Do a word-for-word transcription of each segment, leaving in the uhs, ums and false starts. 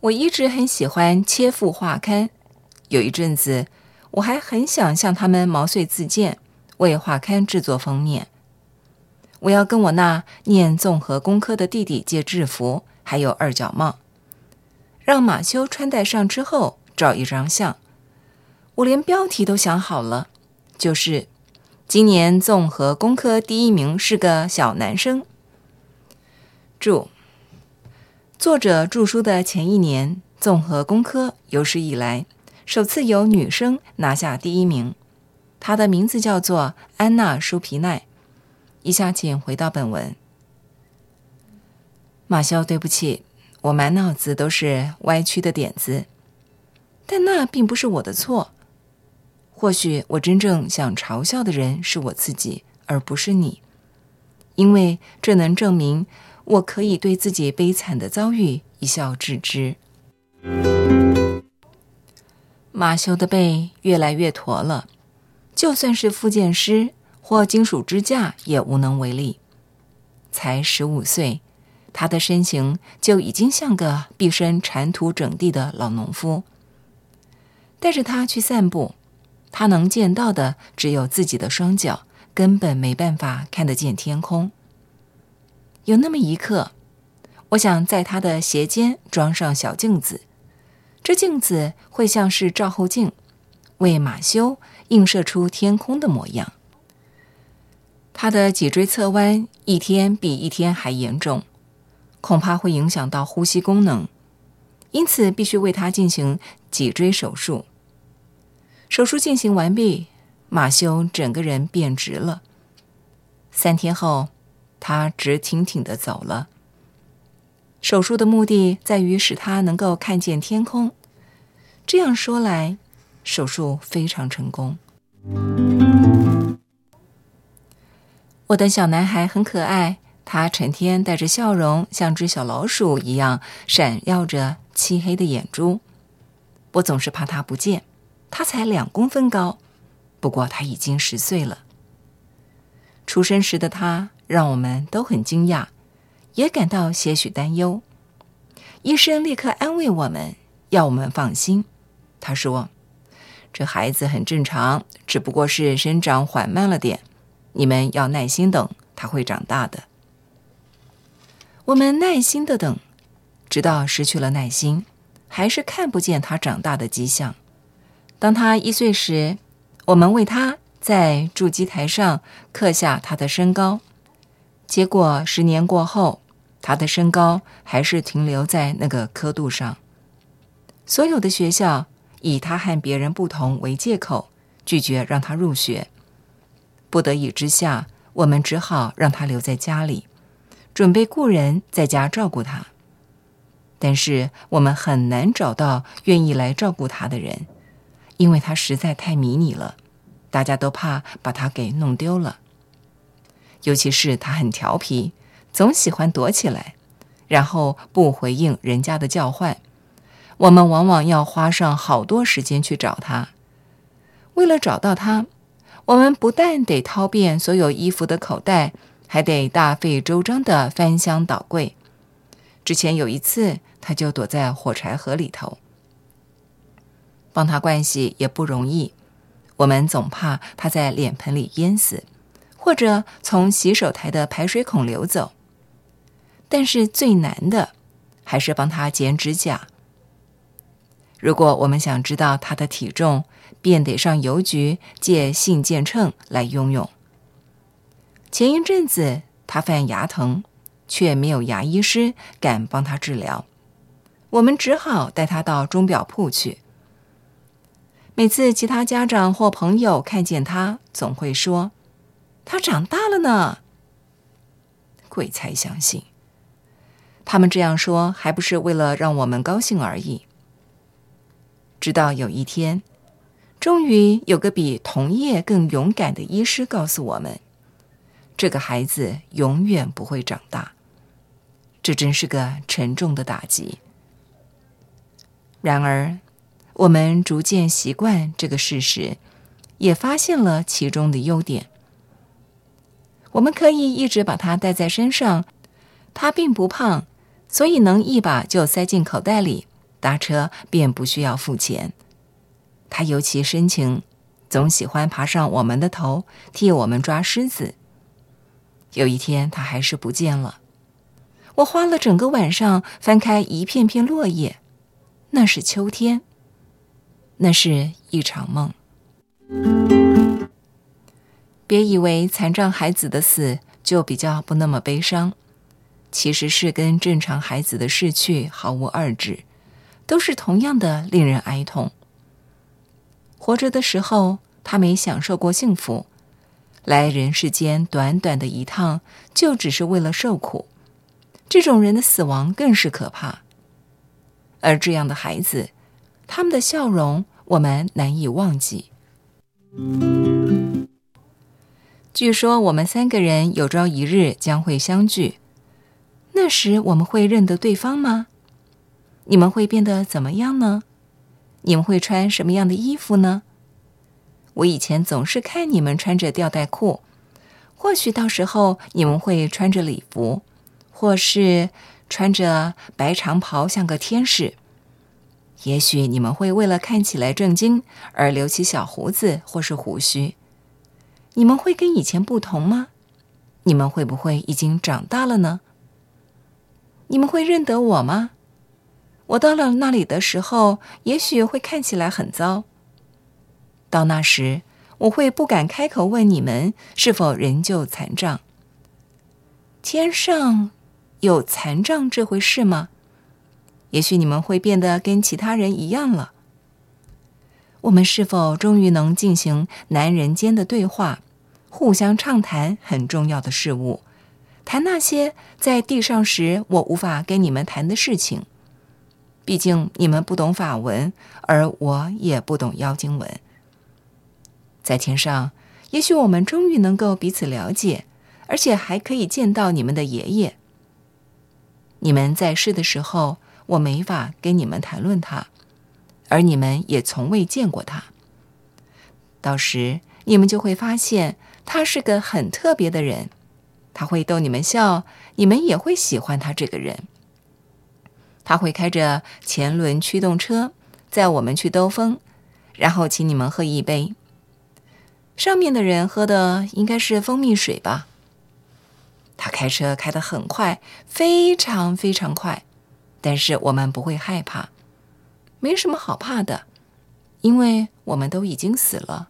我一直很喜欢切腹画刊，有一阵子我还很想向他们毛遂自荐，为画刊制作封面。我要跟我那念综合工科的弟弟借制服，还有二角帽，让马修穿戴上之后照一张相。我连标题都想好了，就是今年综合工科第一名是个小男生。注：作者著书的前一年，综合工科有史以来首次有女生拿下第一名，她的名字叫做安娜·舒皮奈。以下请回到本文。马修，对不起，我满脑子都是歪曲的点子，但那并不是我的错。或许我真正想嘲笑的人是我自己，而不是你，因为这能证明我可以对自己悲惨的遭遇一笑置之。马修的背越来越驼了，就算是复健师或金属支架也无能为力。才十五岁，他的身形就已经像个毕生铲土整地的老农夫。带着他去散步，他能见到的只有自己的双脚，根本没办法看得见天空。有那么一刻，我想在他的鞋尖装上小镜子，这镜子会像是照后镜，为马修映射出天空的模样。他的脊椎侧弯一天比一天还严重，恐怕会影响到呼吸功能，因此必须为他进行脊椎手术。手术进行完毕，马修整个人变直了。三天后，他直挺挺地走了。手术的目的在于使他能够看见天空。这样说来，手术非常成功。我的小男孩很可爱，他成天带着笑容，像只小老鼠一样闪耀着漆黑的眼珠。我总是怕他不见，他才两公分高，不过他已经十岁了。出生时的他让我们都很惊讶，也感到些许担忧。医生立刻安慰我们，要我们放心。他说，这孩子很正常，只不过是生长缓慢了点，你们要耐心等，他会长大的。我们耐心地等，直到失去了耐心，还是看不见他长大的迹象。当他一岁时，我们为他在筑基台上刻下他的身高，结果十年过后，他的身高还是停留在那个刻度上。所有的学校以他和别人不同为借口，拒绝让他入学。不得已之下，我们只好让他留在家里，准备雇人在家照顾他。但是我们很难找到愿意来照顾他的人，因为他实在太迷你了，大家都怕把他给弄丢了。尤其是他很调皮，总喜欢躲起来，然后不回应人家的叫唤。我们往往要花上好多时间去找他。为了找到他，我们不但得掏遍所有衣服的口袋，还得大费周章地翻箱倒柜。之前有一次，他就躲在火柴盒里头。帮他盥洗也不容易，我们总怕他在脸盆里淹死，或者从洗手台的排水孔流走。但是最难的还是帮他剪指甲。如果我们想知道他的体重，便得上邮局借信件秤来用用。前一阵子他犯牙疼，却没有牙医师敢帮他治疗，我们只好带他到钟表铺去。每次其他家长或朋友看见他，总会说，他长大了呢。鬼才相信，他们这样说还不是为了让我们高兴而已。直到有一天，终于有个比同业更勇敢的医师告诉我们，这个孩子永远不会长大。这真是个沉重的打击。然而，我们逐渐习惯这个事实，也发现了其中的优点。我们可以一直把它带在身上，它并不胖，所以能一把就塞进口袋里， 搭车便不需要付钱。他尤其深情，总喜欢爬上我们的头，替我们抓虱子。有一天他还是不见了，我花了整个晚上翻开一片片落叶，那是秋天，那是一场梦。别以为残障孩子的死就比较不那么悲伤，其实是跟正常孩子的逝去毫无二致，都是同样的令人哀痛。活着的时候，他没享受过幸福，来人世间短短的一趟，就只是为了受苦。这种人的死亡更是可怕。而这样的孩子，他们的笑容我们难以忘记。据说我们三个人有朝一日将会相聚，那时我们会认得对方吗？你们会变得怎么样呢？你们会穿什么样的衣服呢？我以前总是看你们穿着吊带裤，或许到时候你们会穿着礼服，或是穿着白长袍像个天使。也许你们会为了看起来正经而留起小胡子或是胡须。你们会跟以前不同吗？你们会不会已经长大了呢？你们会认得我吗？我到了那里的时候，也许会看起来很糟。到那时，我会不敢开口问你们是否仍旧残障。天上有残障这回事吗？也许你们会变得跟其他人一样了。我们是否终于能进行男人间的对话，互相畅谈很重要的事物，谈那些在地上时我无法跟你们谈的事情？毕竟你们不懂法文，而我也不懂妖精文。在天上，也许我们终于能够彼此了解，而且还可以见到你们的爷爷。你们在世的时候，我没法跟你们谈论他，而你们也从未见过他。到时你们就会发现他是个很特别的人，他会逗你们笑，你们也会喜欢他这个人。他会开着前轮驱动车载我们去兜风，然后请你们喝一杯。上面的人喝的应该是蜂蜜水吧。他开车开得很快，非常非常快，但是我们不会害怕，没什么好怕的，因为我们都已经死了。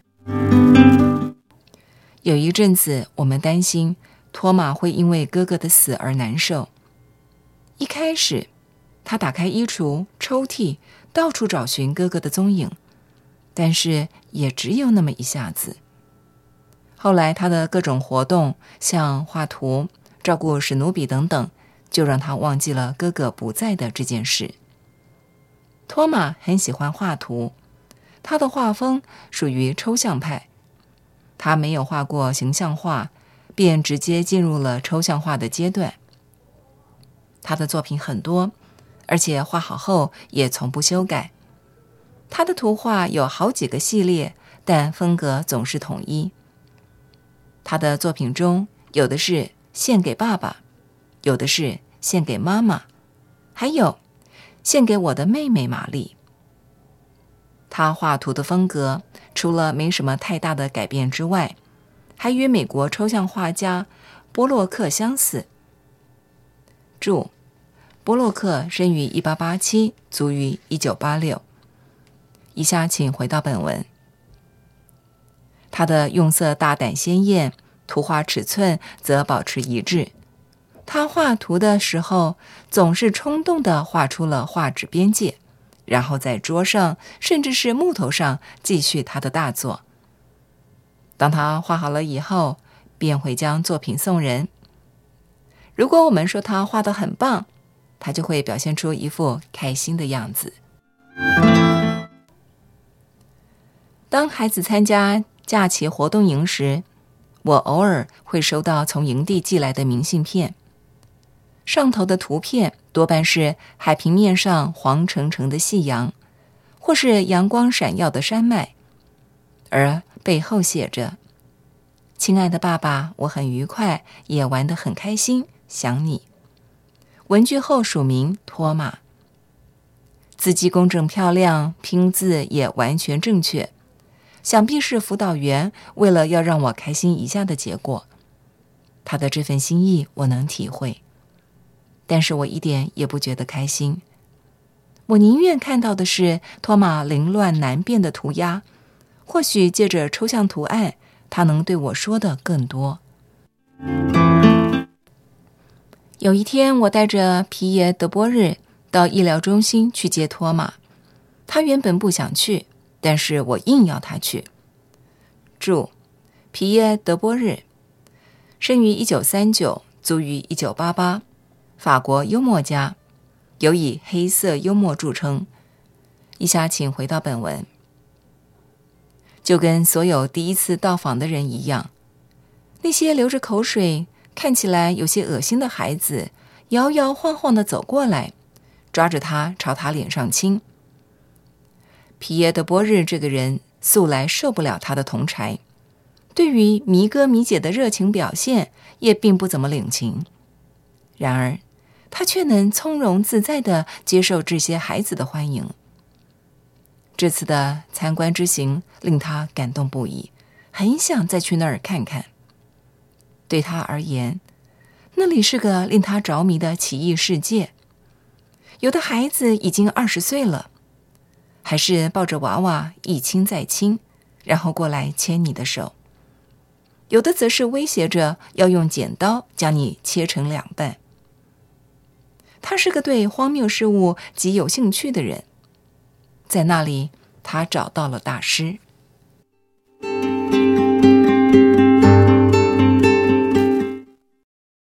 有一阵子，我们担心托马会因为哥哥的死而难受。一开始，他打开衣橱、抽屉，到处找寻哥哥的踪影，但是也只有那么一下子。后来他的各种活动，像画图、照顾史努比等等，就让他忘记了哥哥不在的这件事。托马很喜欢画图，他的画风属于抽象派。他没有画过形象画，便直接进入了抽象画的阶段。他的作品很多，而且画好后也从不修改。他的图画有好几个系列，但风格总是统一。他的作品中，有的是献给爸爸，有的是献给妈妈，还有献给我的妹妹玛丽。他画图的风格除了没什么太大的改变之外，还与美国抽象画家波洛克相似。注：波洛克生于一八八七，卒于一九八六。以下请回到本文。他的用色大胆鲜艳，图画尺寸则保持一致。他画图的时候，总是冲动地画出了画纸边界，然后在桌上甚至是木头上继续他的大作。当他画好了以后，便会将作品送人。如果我们说他画得很棒，他就会表现出一副开心的样子。当孩子参加假期活动营时，我偶尔会收到从营地寄来的明信片，上头的图片多半是海平面上黄澄澄的夕阳，或是阳光闪耀的山脉，而背后写着：亲爱的爸爸，我很愉快，也玩得很开心，想你。文具后署名托马。 字迹工整漂亮，拼字也完全正确，想必是辅导员为了要让我开心一下的结果。他的这份心意我能体会，但是我一点也不觉得开心。我宁愿看到的是托马凌乱难辨的涂鸦，或许借着抽象图案，他能对我说的更多。有一天，我带着皮耶德波日到医疗中心去接托马，他原本不想去，但是我硬要他去。注：皮耶德波日，生于一九三九，卒于一九八八，法国幽默家，尤以黑色幽默著称。以下请回到本文。就跟所有第一次到访的人一样，那些流着口水、看起来有些恶心的孩子摇摇晃晃地走过来，抓着他朝他脸上亲。皮耶德波日这个人素来受不了他的同侪，对于迷哥迷姐的热情表现也并不怎么领情。然而他却能从容自在地接受这些孩子的欢迎。这次的参观之行令他感动不已，很想再去那儿看看。对他而言，那里是个令他着迷的奇异世界。有的孩子已经二十岁了，还是抱着娃娃一亲再亲，然后过来牵你的手；有的则是威胁着要用剪刀将你切成两半。他是个对荒谬事物极有兴趣的人，在那里他找到了大师。